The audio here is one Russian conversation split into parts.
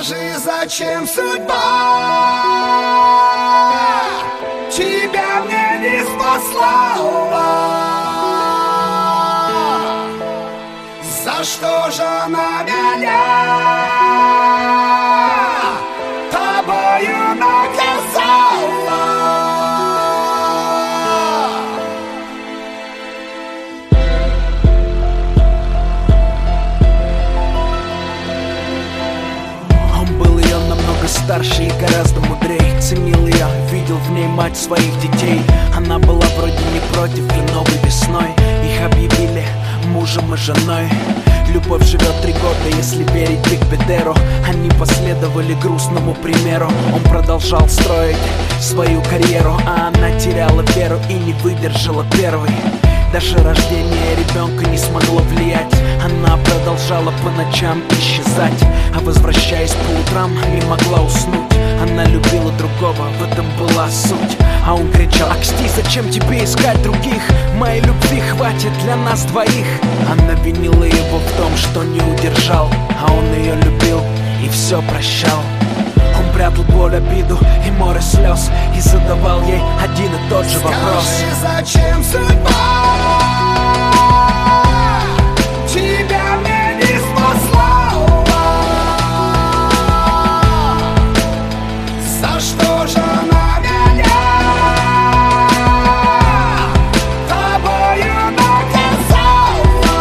Скажи, зачем судьба тебя мне не спасла? За что же она меня тобою наказала? Он был ее намного старше и гораздо мудрее. Ценил ее, видел в ней мать своих детей. Она была вроде не против, и новой весной их объявили мужем и женой. Любовь живет 3 года, если верить Биг Бедеру. Они последовали грустному примеру. Он продолжал строить свою карьеру, а она теряла веру и не выдержала первой. Даже рождение ребенка не смогло влиять. Она продолжала по ночам исчезать, а возвращаясь по утрам не могла уснуть. Она любила другого, в этом была суть. А он кричал: «Аксти, зачем тебе искать других? Моей любви хватит для нас двоих». Она винила его в том, что не удержал, а он ее любил и все прощал. Он прятал боль, обиду и море слез и задавал ей один и тот же вопрос: «Скажи, зачем судьба тебя мне не спасла? За что же она меня тобою наказала?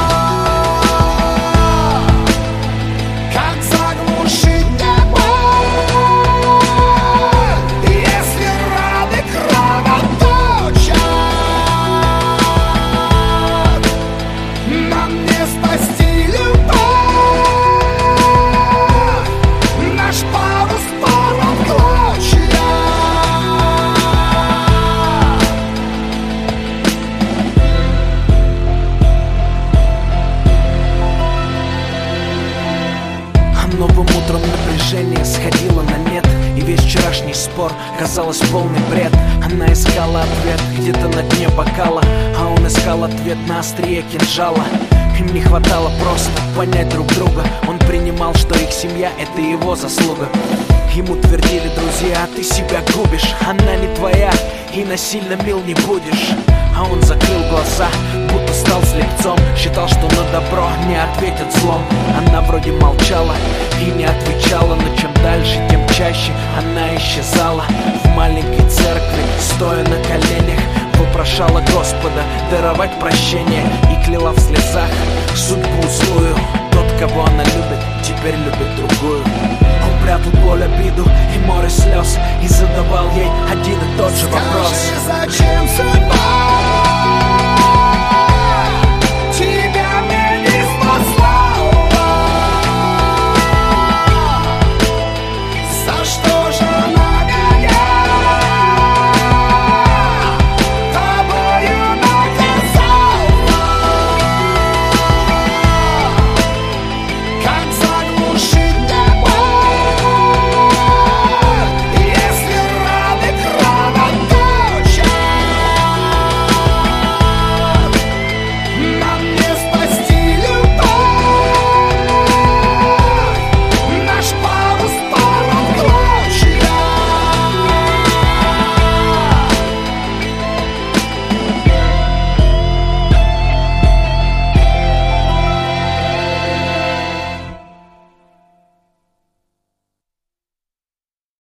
Как заглушить мне боль, если раны кровоточат? Нам не спасти любовь, наш парус порван в клочья». А новым утром напряжение сходило на нет, и весь вчерашний спор казалось полный бред. Она искала ответ где-то на дне бокала, а он искал ответ на острие кинжала. Им не хватало просто понять друг друга. Он принимал, что их семья — это его заслуга. Ему твердили друзья: «Ты себя губишь, она не твоя, и насильно мил не будешь». А он закрыл глаза, будто стал слепцом. Считал, что на добро не ответят злом. Она вроде молчала и не отвечала, но чем дальше, тем чаще она исчезала. В маленькой церкви, стоя на коленях, вопрошала Господа даровать прощение и кляла в слезах судьбу злую. Тот, кого она любит, теперь любит другую. Он прятал боль, обиду и море слез и задавал ей один и тот же вопрос: